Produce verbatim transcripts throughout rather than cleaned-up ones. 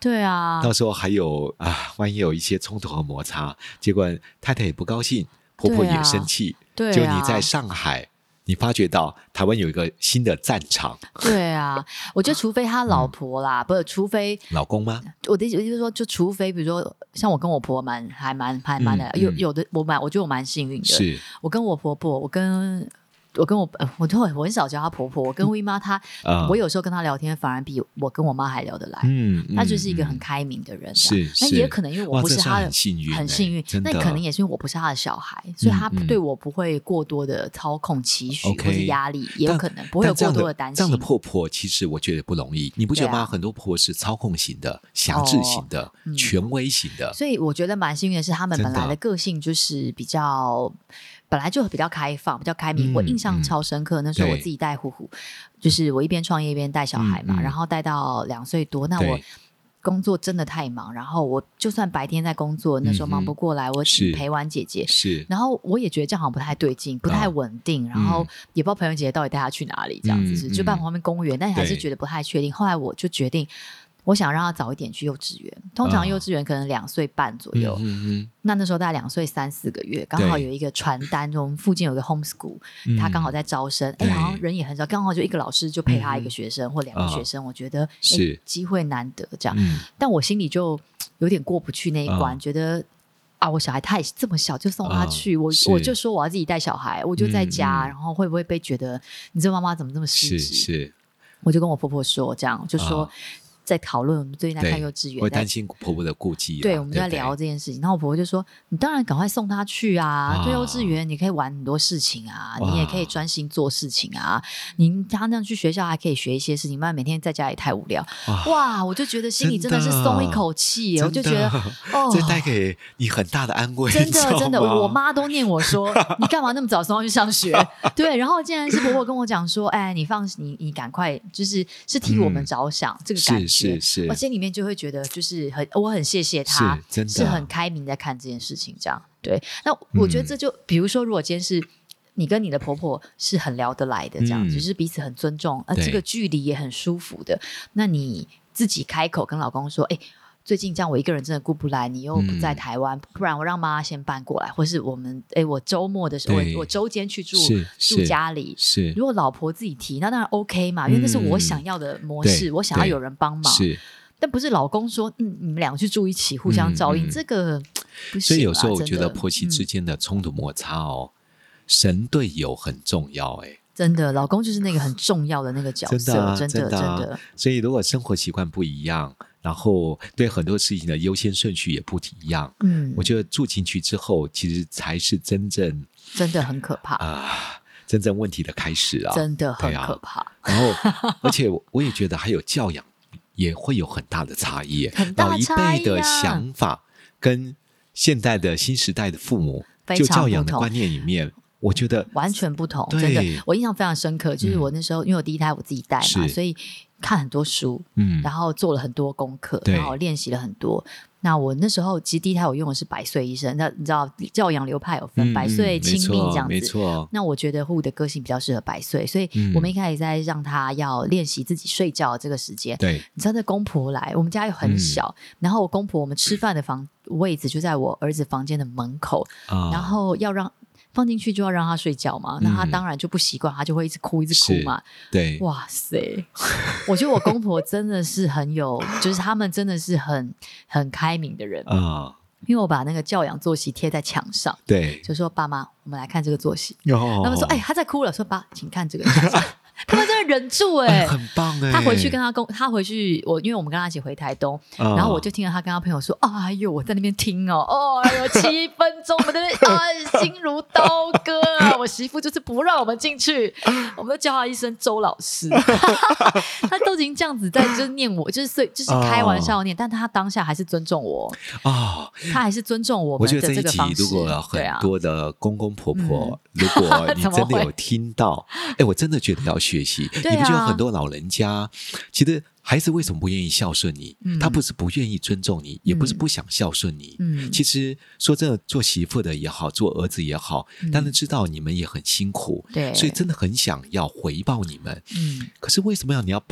对啊， 到时候还有啊，万一有一些冲突和摩擦，结果太太也不高兴，婆婆也生气， 对啊， 就你在上海，你发觉到台湾有一个新的战场。 对啊，我觉得除非他老婆啦，嗯、不是，除非老公吗？ 我的意思就是说，就除非比如说，像我跟我婆蛮还蛮还蛮的、嗯，有有的我蛮我觉得我蛮幸运的， 是我跟我婆婆，我跟。我跟我我都我很少叫她婆婆，我跟威妈她、嗯，我有时候跟她聊天，反而比我跟我妈还聊得来。嗯，她就是一个很开明的人。 是， 那也可能因为我不是她的， 很幸运， 很幸运。那可能也是因为我不是她的小孩，所以她对我不会过多的操控、期许、嗯、或是压力，也有可能不会有过多的担心。 这样的婆婆其实我觉得不容易，你不觉得吗？啊、很多婆婆是操控型的、辖制型的、哦嗯、权威型的。 所以我觉得蛮幸运的是，他们本来的个性就是比较。本来就比较开放，比较开明。嗯、我印象超深刻，嗯、那时候我自己带虎虎，就是我一边创业一边带小孩嘛，嗯、然后带到两岁多。那我工作真的太忙，然后我就算白天在工作，那时候忙不过来，嗯、我陪完姐姐， 是， 然后我也觉得这样好像不太对劲，不太稳定，啊、然后也不知道朋友姐姐到底带她去哪里，这样子是、嗯、就办旁边公园，但还是觉得不太确定。后来我就决定。我想让他早一点去幼稚园，通常幼稚园可能两岁半左右，哦嗯、那那时候大概两岁三四个月，刚好有一个传单，我们附近有个 homeschool，嗯、他刚好在招生，哎，好像人也很少，刚好就一个老师就陪他一个学生、嗯、或两个学生，哦、我觉得是机会难得这样，嗯、但我心里就有点过不去那一关，哦、觉得啊，我小孩太这么小就送他去，哦、我我就说我要自己带小孩，我就在家，嗯、然后会不会被觉得你这妈妈怎么这么失职？ 是是， 我就跟我婆婆说，这样就说。哦在讨论，我们最近在看幼稚园， 会担心婆婆的顾忌、啊。 对，我们就在聊这件事情。然后我婆婆就说：“你当然赶快送他去啊！对幼稚园，你可以玩很多事情啊，你也可以专心做事情啊。你他那样去学校还可以学一些事情，不然每天在家里太无聊。”哇，我就觉得心里真的是松一口气，我就觉得哦， 这带给你很大的安慰。 真的真的，我妈都念我说：“你干嘛那么早送他去上学？”对，然后竟然是婆婆跟我讲说：“哎，你放你你赶快，就是是替我们着想，嗯、这个感觉。” 是是， 我心里面就会觉得，就是很，我很谢谢他，是真的，是很开明在看这件事情，这样对。那我觉得这就，嗯、比如说，如果今天是你跟你的婆婆是很聊得来的，这样，嗯、就是彼此很尊重，呃，这个距离也很舒服的，那你自己开口跟老公说，哎。最近这样我一个人真的顾不来，你又不在台湾，嗯、不然我让妈妈先搬过来，或是我们哎，我周末的时候，我我周间去住住家里。 是， 如果老婆自己提，那当然 OK 嘛，因为那是我想要的模式，嗯、我想要有人帮忙。是，但不是老公说，嗯，你们两个去住一起，互相照应，嗯、这个不行。 所以有时候我觉得婆媳之间的冲突摩擦哦，嗯、神队友很重要哎。 真的，老公就是那个很重要的那个角色，真的、啊、真的真的、啊、真的。 所以如果生活习惯不一样，然后对很多事情的优先顺序也不一样，嗯，我觉得住进去之后，其实才是真正真的很可怕啊、呃，真正问题的开始啊， 真的很可怕。 啊、然后，而且我也觉得还有教养也会有很大的差异， 很大差异、啊、 老一辈的想法跟现代的新时代的父母就教养的观念里面。我觉得完全不同，真的，我印象非常深刻。就是我那时候，嗯、因为我第一胎我自己带嘛，所以看很多书，嗯，然后做了很多功课，然后练习了很多。那我那时候其实第一胎我用的是百岁医生，那你知道教养流派有分、嗯、百岁、亲密这样子， 没错。 那我觉得虎虎的个性比较适合百岁，所以我们一开始在让他要练习自己睡觉的这个时间。 对， 你知道，这公婆来，我们家又很小，嗯、然后我公婆我们吃饭的房位置就在我儿子房间的门口，哦、然后要让。放进去就要让他睡觉嘛，那他当然就不习惯，他就会一直哭一直哭嘛。 对， 哇塞，我觉得我公婆真的是很有，就是他们真的是很很开明的人啊、哦。因为我把那个教养作息贴在墙上， 对， 就说爸妈，我们来看这个作息。 哦、 他们说，哎、欸，他在哭了，说爸，请看这个。他们真的忍住哎、欸， 很棒哎、欸。 他回去跟他公，他回去我，因为我们跟他一起回台东，哦、然后我就听到他跟他朋友说：“哎呦，我在那边听哦，哦，哎呦，七分钟，我们在那边啊，心如刀割啊！我媳妇就是不让我们进去，我们都叫他一声周老师。他都已经这样子在就是念我，就是就是开玩笑念，哦、但他当下还是尊重我哦，他还是尊重我们的这个方式。 我觉得这一集如果有很多的公公婆婆，嗯、如果你真的有听到，哎，我真的觉得要学。学习， 啊、 你不觉得很多老人家其实孩子为什么不愿意孝顺你、嗯、他不是不愿意尊重你、嗯、也不是不想孝顺你、嗯、其实说真的，做媳妇的也好，做儿子也好、嗯、当然知道你们也很辛苦， 对， 所以真的很想要回报你们、嗯、可是为什么要你要把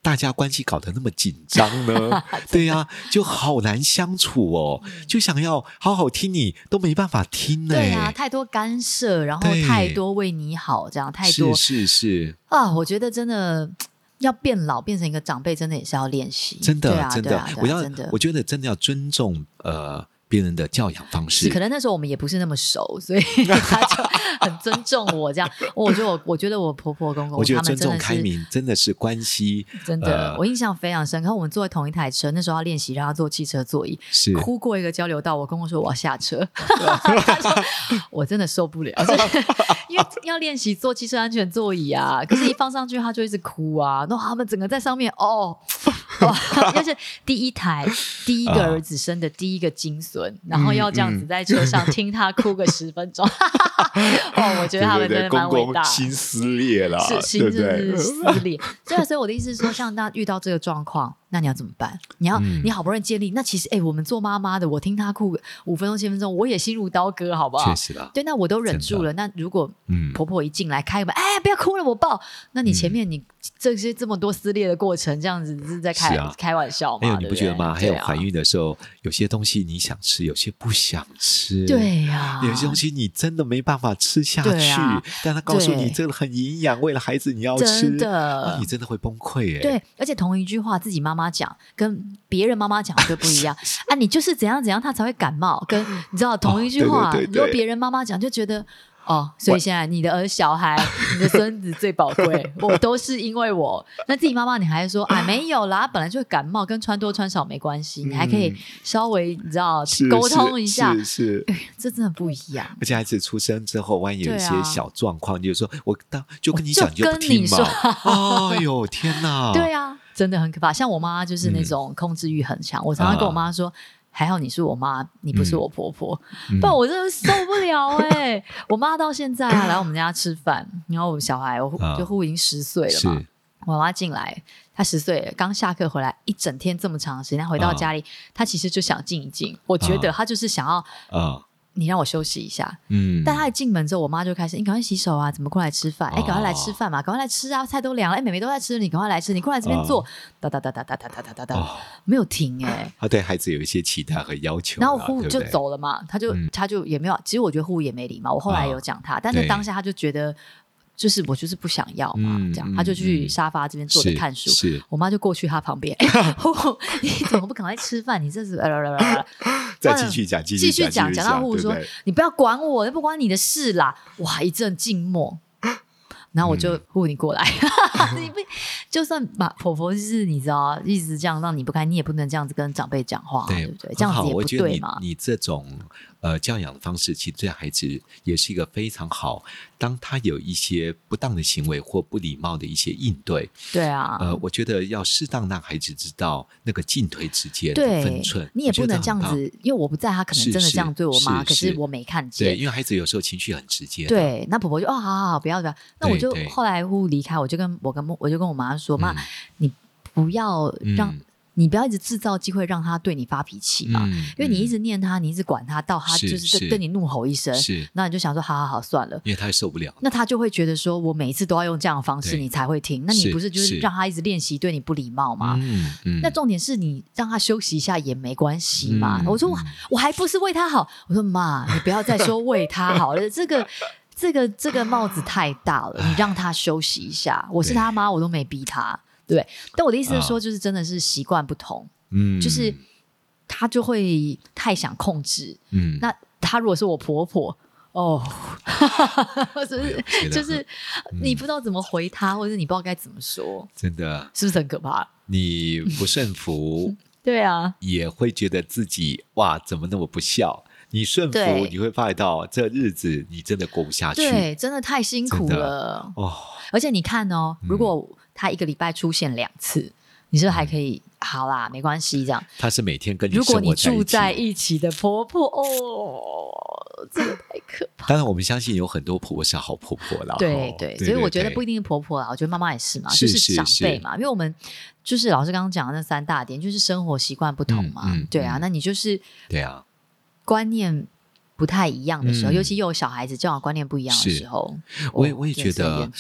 大家关系搞得那么紧张呢？对呀、啊，就好难相处哦，就想要好好听你都没办法听呢。 对啊，太多干涉，然后太多为你好，这样太多是是是啊，我觉得真的。要变老变成一个长辈，真的也是要练习。 真的， 啊、 真的， 啊啊、 我要真的， 我觉得真的要尊重呃别人的教养方式。 可能那时候我们也不是那么熟，所以他就很尊重我这样。我觉得我我觉得我婆婆公公， 我觉得尊重开明真的是关系， 真的、 呃、 我印象非常深刻。我们坐在同一台车，那时候要练习让他坐汽车座椅， 是哭过一个交流道，我公公说我要下车，他说我真的受不了，因为要练习坐汽车安全座椅啊，可是一放上去他就一直哭啊，然后他们整个在上面哦。哇！要是第一台第一个儿子生的第一个金孙、啊，然后要这样子在车上听他哭个十分钟，哦，我觉得他们真的蛮伟大， 公公心撕裂了， 是心就是撕裂。对啊，所以我的意思是说，像大家遇到这个状况，那你要怎么办？你要、嗯、你好不容易建立，那其实哎，我们做妈妈的，我听他哭五分钟七分钟，我也心如刀割，好不好？ 确实啦， 对，那我都忍住了。那如果婆婆一进来开门，哎，不要哭了，我抱。那你前面你、嗯、这些这么多撕裂的过程，这样子是在开、啊、开玩笑吗？ 还有你不觉得吗？ 对对还有怀孕的时候、啊，有些东西你想吃，有些不想吃。 对呀、啊， 有些东西你真的没办法吃下去，啊、但他告诉你这个很营养，为了孩子你要吃， 真的， 啊、你真的会崩溃哎。 对，而且同一句话，自己妈妈讲跟别人妈妈讲就不一样啊！你就是怎样怎样，他才会感冒。跟你知道同一句话， 哦、对对对对如果别人妈妈讲，就觉得。哦，所以现在你的儿小孩你的孙子最宝贵我都是因为我那自己妈妈你还说啊没有啦本来就会感冒跟穿多穿少没关系、嗯、你还可以稍微你知道沟通一下是 是, 是、 哎、这真的不一样而且孩子出生之后万一有一些小状况、啊、你就说我就跟你讲你就就不听嘛哎呦天哪对啊真的很可怕像我妈就是那种控制欲很强、嗯、我常常跟我妈说、啊还好你是我妈，你不是我婆婆，嗯、不然我真的受不了哎、欸！我妈到现在啊来我们家吃饭，然后我小孩我就呼已经十岁了嘛，我妈进来，她十岁了，刚下课回来一整天这么长的时间，回到家里，啊、她其实就想静一静，我觉得她就是想要啊。你让我休息一下，嗯，但他一进门之后，我妈就开始，你赶快洗手啊，怎么过来吃饭？哎、哦，赶快来吃饭嘛，赶快来吃啊，菜都凉了，哎，妹妹都在吃，你赶快来吃，你过来这边坐，哒哒哒哒哒哒哒哒哒，没有停哎、欸。 他对孩子有一些期待和要求， 然后呼就走了嘛，他就、嗯、他就也没有，其实我觉得呼也没礼貌，我后来有讲他，哦、但是当下他就觉得。就是我就是不想要嘛，嗯、这样他就去沙发这边坐着看书， 是我妈就过去他旁边，哎、欸，你怎么不赶快吃饭？你这是再继续讲，继续讲，讲到呼说你不要管我，那不关你的事啦。哇，一阵静默。然后我就呼你过来，嗯、你不就算把婆婆就是你知道一直这样让你不开，你也不能这样子跟长辈讲话， 对, 对不对？这样子也不对嘛。 你, 你这种呃教养的方式，其实对孩子也是一个非常好。当他有一些不当的行为或不礼貌的一些应对， 对啊， 呃，我觉得要适当让孩子知道那个进退之间的分寸。 你也不能这样子，因为我不在，他可能真的这样对我妈，可是我没看见。 对，因为孩子有时候情绪很直接。 对，那婆婆就哦，好好好，不要不要。那我就后来呼离开，我就跟我跟我就跟我妈说，妈、嗯，你不要让。嗯你不要一直制造机会让他对你发脾气嘛、嗯、因为你一直念他你一直管他到他就是对你怒吼一声，那你就想说好好好算了， 因为他受不了， 那他就会觉得说我每一次都要用这样的方式你才会听，那你不是就是让他一直练习对你不礼貌吗、嗯嗯、那重点是你让他休息一下也没关系嘛、嗯、我说我我还不是为他好，我说妈你不要再说为他好了这个这个这个帽子太大了，你让他休息一下，我是他妈我都没逼他，对，但我的意思是说，就是真的是习惯不同，嗯，就是他就会太想控制，嗯，那他如果是我婆婆，哦，就是就是你不知道怎么回他，或者你不知道该怎么说， 真的是不是很可怕？ 你不顺服， 对啊， 也会觉得自己哇，怎么那么不孝？你顺服，你会发现到这日子你真的过不下去， 对，真的太辛苦了哦。而且你看哦，如果他一个礼拜出现两次、嗯、你是不是还可以、嗯、好啦没关系这样， 他是每天跟你生活在一起，如果你住在一起的婆婆哦，这个太可怕。 当然我们相信有很多婆婆是好婆婆啦， 对 对, 对，所以我觉得不一定是婆婆啦，我觉得妈妈也是嘛， 是就是长辈嘛，因为我们就是老师刚刚讲的那三大点，就是生活习惯不同嘛、嗯嗯、对啊，那你就是对啊观念不太一样的时候、嗯、尤其又有小孩子教养观念不一样的时候， 我也我也觉得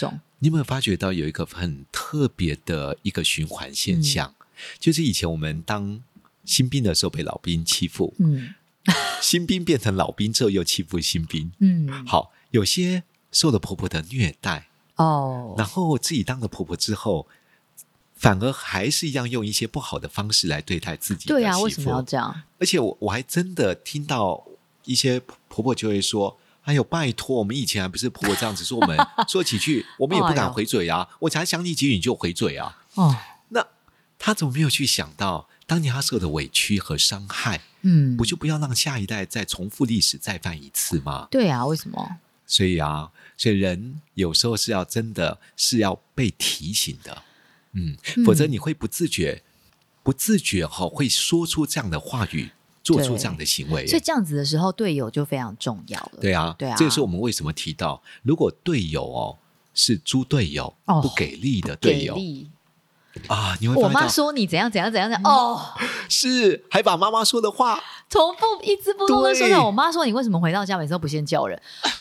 你有没有发觉到有一个很特别的一个循环现象、嗯、就是以前我们当新兵的时候被老兵欺负，嗯，新兵变成老兵之后又欺负新兵，嗯，好，有些受了婆婆的虐待哦，然后自己当了婆婆之后反而还是一样用一些不好的方式来对待自己的媳妇。 对啊，为什么要这样？ 而且 我, 我还真的听到一些婆婆就会说，哎呦拜托，我们以前还不是婆婆这样子说我们说几句我们也不敢回嘴啊、哎、我才想你几句你就回嘴啊、哦、那她怎么没有去想到当年她受的委屈和伤害，嗯，不就不要让下一代再重复历史再犯一次吗？ 对啊，为什么？ 所以啊，所以人有时候是要真的是要被提醒的，嗯，否则你会不自觉不自觉、哦、会说出这样的话语，做出这样的行为。 所以这样子的时候队友就非常重要了。 对啊，对啊，这也是我们为什么提到如果队友哦是猪队友、哦、不给力的队友，给力啊，你会发现我妈说你怎样怎样怎样怎样、嗯、哦， 是还把妈妈说的话重复一字不漏的说到我妈说你为什么回到家每次都不先叫人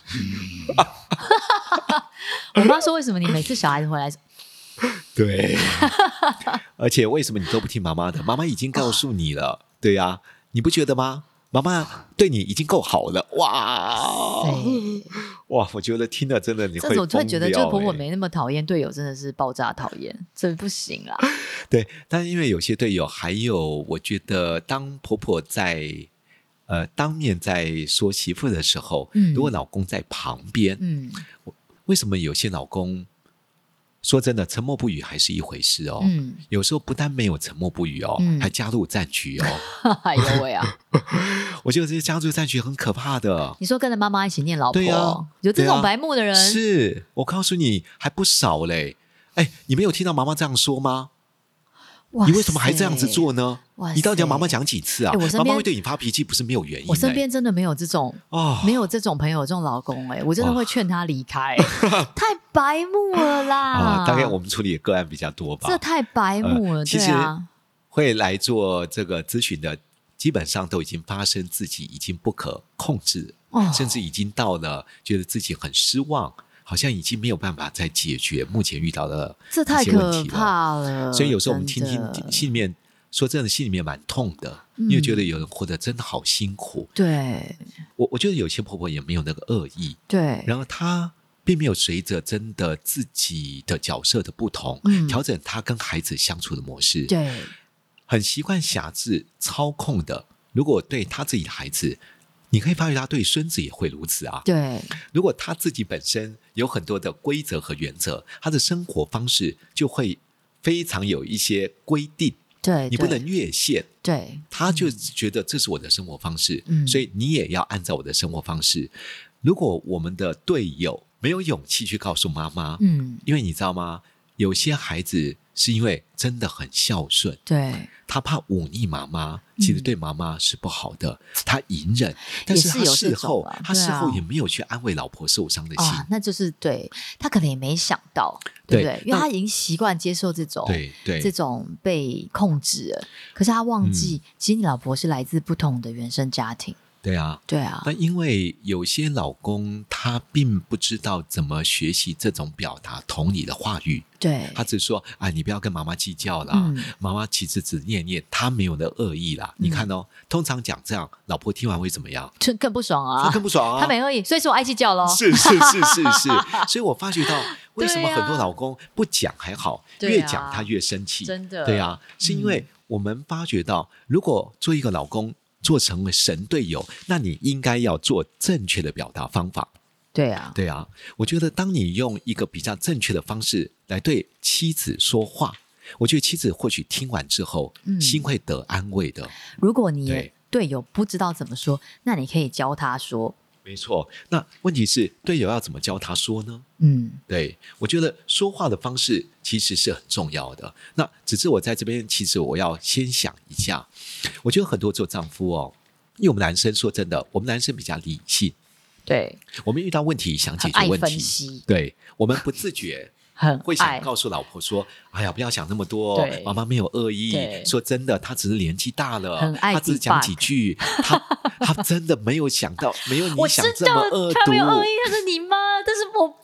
我妈说为什么你每次小孩子回来对而且为什么你都不听妈妈的，妈妈已经告诉你了、哦、对啊，你不觉得吗？妈妈对你已经够好了。哇哇，我觉得听了真的你会疯掉、欸、这种就会觉得这个婆婆没那么讨厌，队友真的是爆炸讨厌，这不行啦。 对，但因为有些队友还有我觉得当婆婆在呃当面在说媳妇的时候、嗯、如果老公在旁边、嗯、为什么有些老公说真的沉默不语还是一回事哦、嗯、有时候不但没有沉默不语哦、嗯、还加入战局哦哎呦喂啊我觉得这些加入战局很可怕的。 你说跟着妈妈一起念老婆， 对啊， 有这种白目的人、啊、 是我告诉你还不少嘞。哎，你没有听到妈妈这样说吗？你为什么还这样子做呢？你到底要妈妈讲几次啊？妈妈会对你发脾气不是没有原因、欸、 我身边真的没有这种、哦、没有这种朋友这种老公、欸、我真的会劝他离开、哦、太白目了啦、 啊、大概我们处理的个案比较多吧， 这太白目了、呃、 其实会来做这个咨询的基本上都已经发生自己已经不可控制、哦、甚至已经到了觉得自己很失望，好像已经没有办法再解决目前遇到的一些问题了，这太可怕了。 所以有时候我们听听心里面说真的心里面蛮痛的、嗯、因为觉得有人活得真的好辛苦。 对， 我我觉得有些婆婆也没有那个恶意， 对， 然后她并没有随着真的自己的角色的不同、嗯、调整她跟孩子相处的模式。 对， 很习惯辖制操控的，如果对他自己的孩子，你可以发觉他对孙子也会如此啊。 对， 如果他自己本身有很多的规则和原则，他的生活方式就会非常有一些规定， 对， 你不能越线， 对， 他就觉得这是我的生活方式、嗯、所以你也要按照我的生活方式。如果我们的队友没有勇气去告诉妈妈，嗯，因为你知道吗，有些孩子是因为真的很孝顺， 对， 他怕忤逆妈妈，其实对妈妈是不好的、嗯、他隐忍，但是他事后、啊、他事后也没有去安慰老婆受伤的心、 啊、那就是对他可能也没想到，对不对？因为他已经习惯接受这种对对这种被控制了，可是他忘记、嗯、其实你老婆是来自不同的原生家庭。 对啊， 对啊。 那因为有些老公他并不知道怎么学习这种表达同理的话语， 对， 他只说啊，你不要跟妈妈计较啦、嗯、妈妈其实只念念，他没有的恶意啦、嗯、你看哦，通常讲这样老婆听完会怎么样？ 就更不爽啊， 更不爽啊， 他没恶意，所以说我爱计较咯。 是是是是是所以我发觉到为什么很多老公不讲还好、啊、越讲他越生气， 真的， 对啊，是因为我们发觉到如果做一个老公做成为神队友，那你应该要做正确的表达方法。 对啊， 对啊，我觉得当你用一个比较正确的方式来对妻子说话，我觉得妻子或许听完之后、嗯、心会得安慰的。 如果你队友不知道怎么说，那你可以教他说。 没错，那问题是队友要怎么教他说呢？ 嗯， 对，我觉得说话的方式其实是很重要的。那只是我在这边，其实我要先想一下，我觉得很多做丈夫哦，因为我们男生说真的，我们男生比较理性， 对， 我们遇到问题想解决问题，对，我们不自觉很会想告诉老婆说，哎呀不要想那么多，妈妈没有恶意，说真的她只是年纪大了， 很爱她只是讲几句，她她真的没有想到没有你想这么恶毒， 我知道她没有恶意，她是你妈，但是我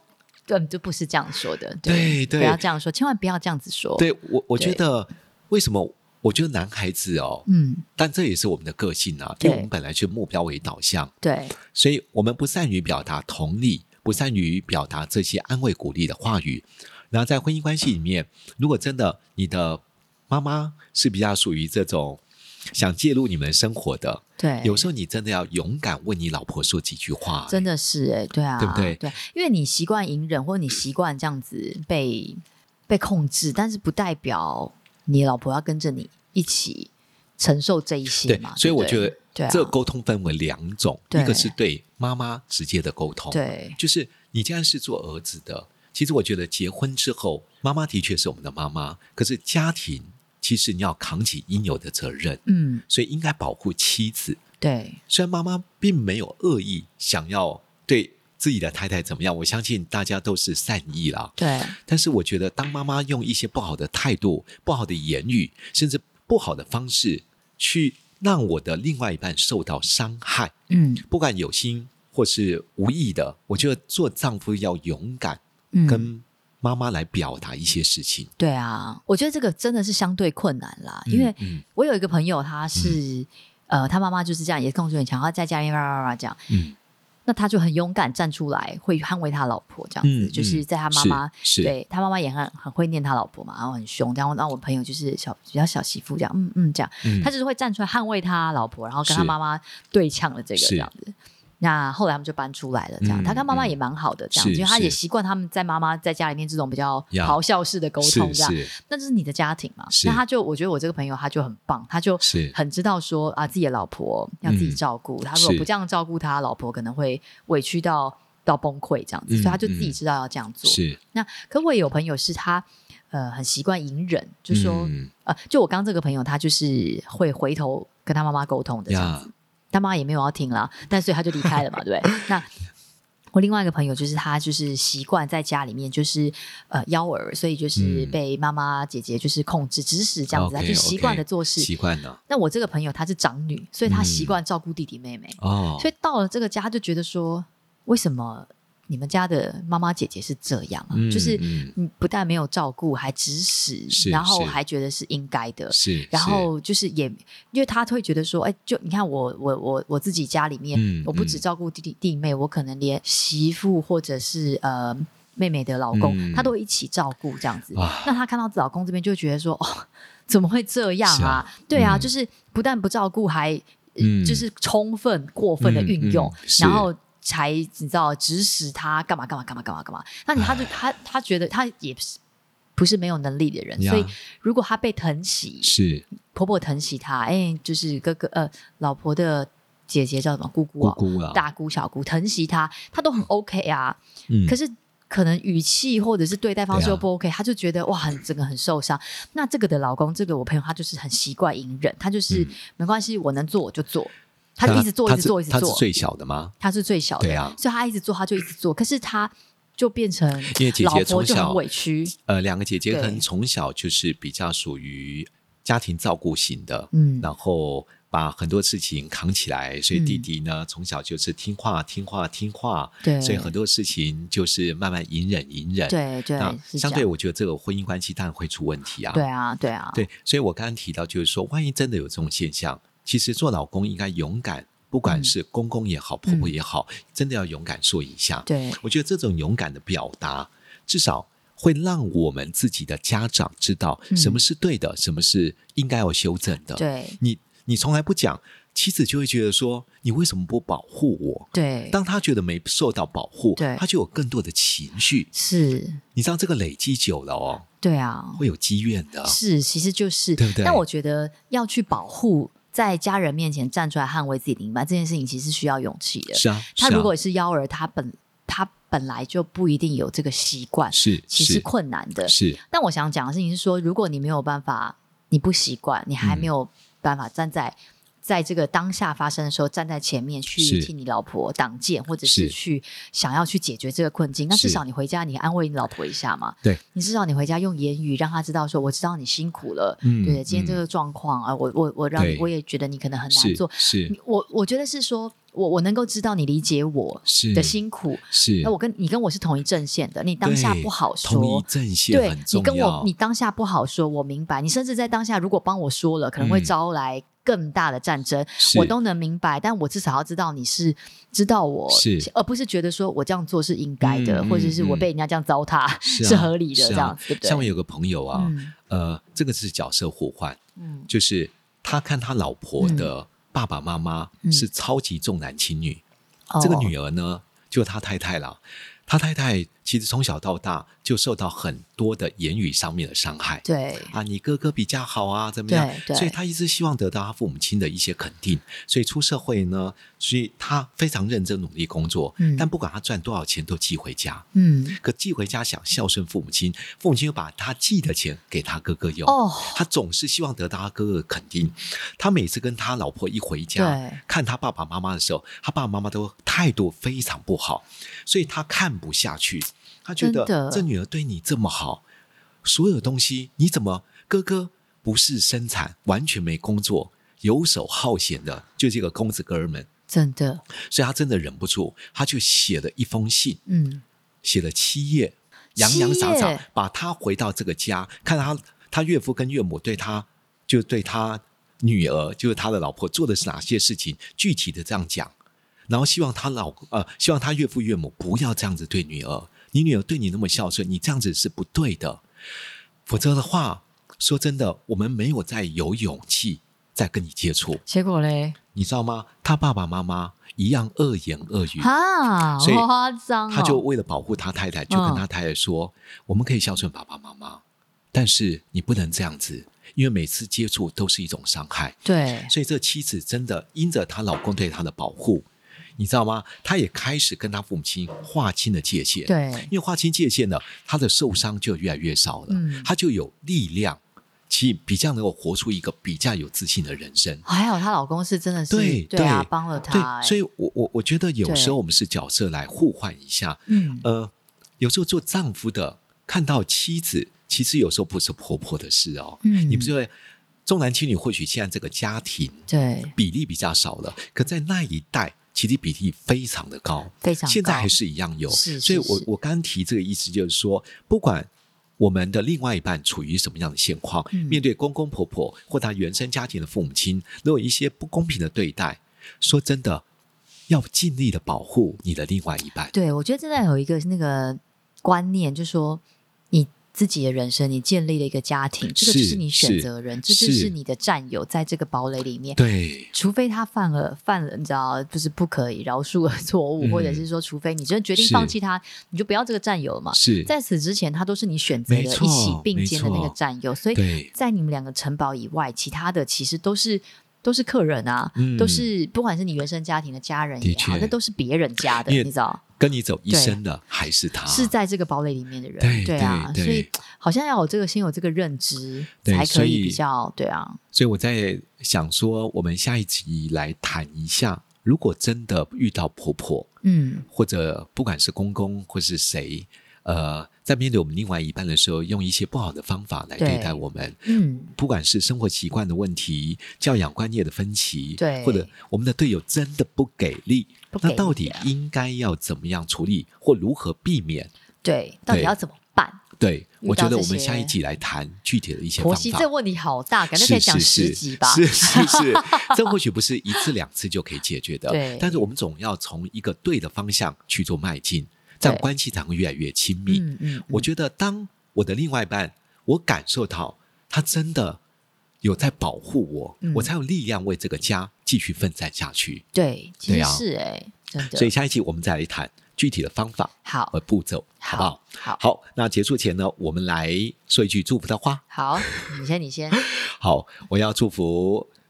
对，就不是这样说的。 对对， 不要这样说，千万不要这样子说。 对我，我觉得为什么？我觉得男孩子哦， 嗯， 但这也是我们的个性啊，因为我们本来就目标为导向， 对， 所以我们不善于表达同理，不善于表达这些安慰鼓励的话语。然后在婚姻关系里面，如果真的你的妈妈是比较属于这种想介入你们生活的， 对， 有时候你真的要勇敢问你老婆说几句话， 真的是哎，对啊， 对不对？ 对，因为你习惯隐忍，或者你习惯这样子被被控制，但是不代表你老婆要跟着你一起承受这一些嘛。 对，所以我觉得这个沟通分为两种， 啊、 一个是对妈妈直接的沟通， 对， 就是你既然是做儿子的，其实我觉得结婚之后，妈妈的确是我们的妈妈，可是家庭其实你要扛起应有的责任， 嗯， 所以应该保护妻子。 对， 虽然妈妈并没有恶意想要对自己的太太怎么样，我相信大家都是善意啦。 对， 但是我觉得当妈妈用一些不好的态度、不好的言语，甚至不好的方式去让我的另外一半受到伤害， 嗯， 不管有心或是无意的，我觉得做丈夫要勇敢跟妈妈来表达一些事情。 嗯、对啊，我觉得这个真的是相对困难啦，嗯、因为我有一个朋友，他是、嗯、呃，他妈妈就是这样，也是控制很强，他在家里面叭叭叭这样，嗯。那他就很勇敢站出来，会捍卫他老婆这样子，嗯、就是在他妈妈，对他妈妈也很很会念他老婆嘛，然后很凶，然后让我朋友就是小比较小媳妇这样，嗯嗯这样，嗯、他就是会站出来捍卫他老婆，然后跟他妈妈对呛了这个这样子。那后来他们就搬出来了，这样、嗯、他跟妈妈也蛮好的，这样，因为他也习惯他们在妈妈在家里面这种比较咆哮式的沟通，这样，那这是你的家庭嘛？那他就我觉得我这个朋友他就很棒，他就很知道说啊自己的老婆要自己照顾，嗯、他如果不这样照顾他老婆，可能会委屈到到崩溃这样子，嗯、所以他就自己知道要这样做。是那可我也有朋友是他呃很习惯隐忍，就说、嗯、呃就我刚这个朋友他就是会回头跟他妈妈沟通的这样子。他妈也没有要听啦，但所以他就离开了嘛，对不对？那我另外一个朋友就是他就是习惯在家里面就是呃幺儿，所以就是被妈妈姐姐就是控制指使这样子，他、嗯、就习惯的做事， 习惯了。 那我这个朋友她是长女，所以她习惯照顾弟弟妹妹，哦、嗯，所以到了这个家就觉得说，为什么你们家的妈妈姐姐是这样啊？嗯、就是你不但没有照顾，还指使，然后还觉得是应该的，是，然后就是也因为他会觉得说，哎，就你看我我我我自己家里面，嗯、我不只照顾弟弟弟妹，我可能连媳妇或者是呃妹妹的老公，嗯、他都会一起照顾这样子。那他看到老公这边就会觉得说，哦，怎么会这样啊？啊对啊，嗯、就是不但不照顾，还、嗯、就是充分过分的运用，嗯嗯、然后。才你知道指使他干嘛干嘛干嘛干嘛干嘛，那你他就他他觉得他也不是不是没有能力的人，所以如果他被疼惜，是婆婆疼惜他，哎，就是哥哥呃老婆的姐姐叫什么姑姑啊，姑姑啊大姑小姑疼惜他，他都很 OK 啊，嗯、可是可能语气或者是对待方式又不 OK，、啊、他就觉得哇很整个很受伤。那这个的老公，这个我朋友他就是很习惯隐忍，他就是、嗯、没关系，我能做我就做。他就一直做，一直做，一直做。 他是最小的吗？ 他是最小的，对啊，所以他一直做，他就一直做。可是他就变成， 因为姐姐从小很委屈。 呃，两个姐姐可能从小就是比较属于家庭照顾型的，嗯，然后把很多事情扛起来，所以弟弟呢、嗯、从小就是听话、听话、听话，对，所以很多事情就是慢慢隐忍、隐忍， 对对。那相对，我觉得这个婚姻关系当然会出问题啊， 对啊，对啊， 对。所以我刚刚提到，就是说，万一真的有这种现象。其实做老公应该勇敢，不管是公公也好、嗯、婆婆也好，真的要勇敢说一下。对，我觉得这种勇敢的表达，至少会让我们自己的家长知道什么是对的，嗯、什么是应该要修正的。对，你你从来不讲，妻子就会觉得说，你为什么不保护我？对，当他觉得没受到保护，对，他就有更多的情绪。是，你知道这个累积久了哦，对啊，会有积怨的。是，其实就是，对不对？但我觉得要去保护。在家人面前站出来捍卫自己的另一半，这件事情其实需要勇气的。是啊，他如果是幺儿，他本他本来就不一定有这个习惯，是其实困难的。是，但我想讲的事情是说，如果你没有办法，你不习惯，你还没有办法站在在这个当下发生的时候站在前面去替你老婆挡箭，或者是去想要去解决这个困境，那至少你回家你安慰你老婆一下嘛。 对， 你至少你回家用言语让她知道说我知道你辛苦了，嗯，对，今天这个状况啊，我我我让你我也觉得你可能很难做， 是是我我觉得是说我我能够知道你理解我的辛苦， 是那我跟你跟我是同一阵线的，你当下不好说， 同一阵线很重要， 对，你跟我你当下不好说，我明白，你甚至在当下如果帮我说了，可能会招来更大的战争，嗯、我都能明白，但我至少要知道你是知道我， 是而不是觉得说我这样做是应该的， 嗯、 或者是我被人家这样糟蹋、嗯、是, 是合理的、啊、这样子，对不对？ 像我有个朋友啊， 嗯、 呃，这个是角色互换，嗯，就是他看他老婆的爸爸妈妈是超级重男轻女。 嗯、 这个女儿呢，就他太太了。他太太其实从小到大就受到很多的言语上面的伤害。 对啊，你哥哥比较好啊，怎么样？所以他一直希望得到他父母亲的一些肯定。所以出社会呢，所以他非常认真努力工作，嗯、但不管他赚多少钱都寄回家。嗯，可寄回家想孝顺父母亲，父母亲又把他寄的钱给他哥哥用。哦，他总是希望得到他哥哥的肯定。他每次跟他老婆一回家，看他爸爸妈妈的时候，他爸爸妈妈都态度非常不好，所以他看不下去。他觉得这女儿对你这么好，所有东西你怎么哥哥不是生产，完全没工作，游手好闲的，就这个公子哥儿们， 真的， 所以他真的忍不住，他就写了一封信，嗯，写了七页，洋洋洒洒，把他回到这个家，看他他岳父跟岳母对他，就对他女儿，就是他的老婆做的是哪些事情，具体的这样讲，然后希望他老呃，希望他岳父岳母不要这样子对女儿。你女儿对你那么孝顺，你这样子是不对的，否则的话，说真的，我们没有再有勇气再跟你接触。 结果嘞， 你知道吗？他爸爸妈妈一样恶言恶语， 哈， 所以夸张哦， 他就为了保护他太太，就跟他太太说：“嗯、我们可以孝顺爸爸妈妈，但是你不能这样子，因为每次接触都是一种伤害。” 对， 所以这妻子真的因着她老公对她的保护。你知道吗？他也开始跟他父母亲划清了界限。 对， 因为划清界限了，他的受伤就越来越少了，嗯、他就有力量，其实比较能够活出一个比较有自信的人生。 还好她老公是真的是对对啊，帮了她。 对，所以我我我觉得有时候我们是角色来互换一下。嗯，呃，有时候做丈夫的看到妻子，其实有时候不是婆婆的事哦。嗯，你不是会重男轻女，或许现在这个家庭对比例比较少了，可在那一代。其实比例非常的高， 非常高， 现在还是一样有。 是是是， 所以我我刚提这个意思就是说，不管我们的另外一半处于什么样的现况，嗯、面对公公婆婆或他原生家庭的父母亲，如果有一些不公平的对待，说真的，要尽力的保护你的另外一半。 对，我觉得真的有一个那个观念，就是说你自己的人生，你建立了一个家庭，这个就是你选择人，这就是你的战友，在这个堡垒里面。 对， 除非他犯了犯了，你知道，就是不可以饶恕的错误，嗯、或者是说，除非你真的决定放弃他，你就不要这个战友了嘛。是，在此之前，他都是你选择的一起并肩的那个战友，所以在你们两个城堡以外，其他的其实都是。都是客人啊、嗯，都是不管是你原生家庭的家人也好，那都是别人家的，你知道， 跟你走一生的还是他， 是在这个堡垒里面的人， 对对啊， 对对， 所以好像要有这个先有这个认知，才可以比较对啊。 所以我在想说，我们下一集来谈一下，如果真的遇到婆婆，嗯，或者不管是公公或是谁。呃，在面对我们另外一半的时候，用一些不好的方法来对待我们，嗯，不管是生活习惯的问题、教养观念的分歧，对，或者我们的队友真的不给力，那到底应该要怎么样处理，或如何避免？ 对，到底要怎么办？ 对，我觉得我们下一集来谈具体的一些方法。 婆媳这个问题好大，感觉可以讲十集吧？ 是是 是, 是, 是这或许不是一次两次就可以解决的，对，但是我们总要从一个对的方向去做迈进。这样关系才会越来越亲密。嗯嗯嗯、我觉得当我的另外一半，我感受到他真的有在保护我，嗯、我才有力量为这个家继续奋战下去。 对，其实是哎、欸，真的。 所以下一期我们再来谈具体的方法好和步骤，好不好？ 好， 好。那结束前呢，我们来说一句祝福的话。 好，你先，你先。 好，我要祝福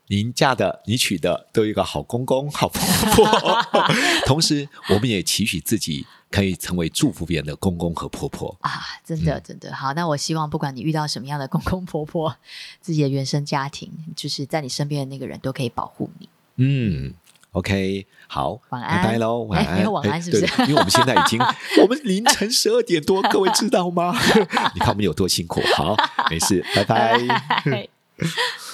您嫁的你娶的都有一个好公公好婆婆同时我们也期许自己可以成为祝福别人的公公和婆婆啊，真的真的、嗯、好。那我希望不管你遇到什么样的公公婆婆，自己的原生家庭，就是在你身边的那个人都可以保护你。 嗯 OK 好， 晚安， 拜拜咯，晚安。 没有晚安是不是、 欸、因为我们现在已经我们凌晨十二点多各位知道吗你看我们有多辛苦。好，没事，拜拜